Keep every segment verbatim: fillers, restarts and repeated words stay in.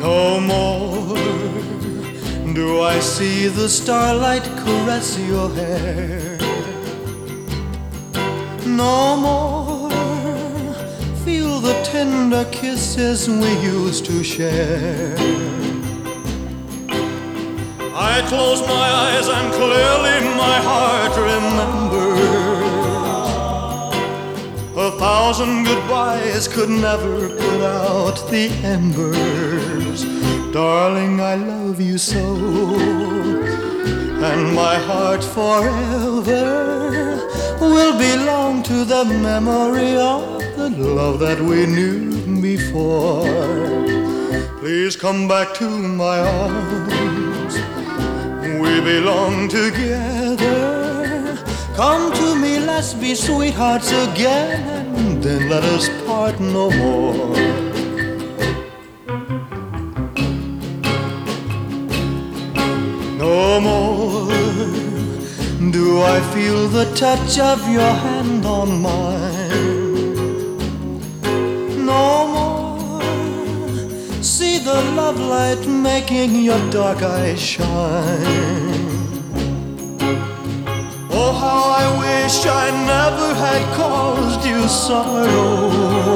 No more do I see the starlight caress your hair. No more feel the tender kisses we used to share. I close my eyes and clearly my heart remembers. A thousand goodbyes could never put out the embers. Darling, I love you so, and my heart forever will belong to the memory of the love that we knew before. Please come back to my arms. We belong together. Come to me, let's be sweethearts again, and then let us part no more. No more do I feel the touch of your hand on mine. No more see the love light making your dark eyes shine. Oh, how I wish I never had caused you sorrow.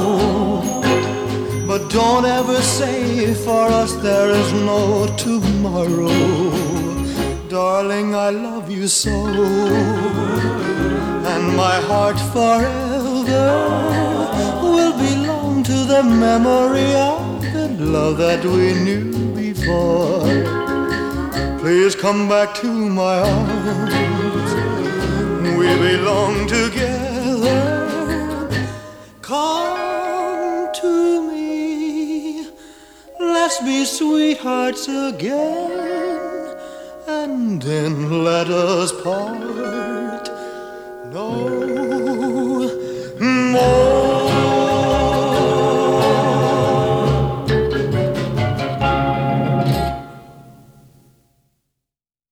But don't ever say for us there is no tomorrow. Darling, I love you so, and my heart forever will belong to the memory of the love that we knew before. Please come back to my arms. We belong together. Come to me, let's be sweethearts again, and then let us part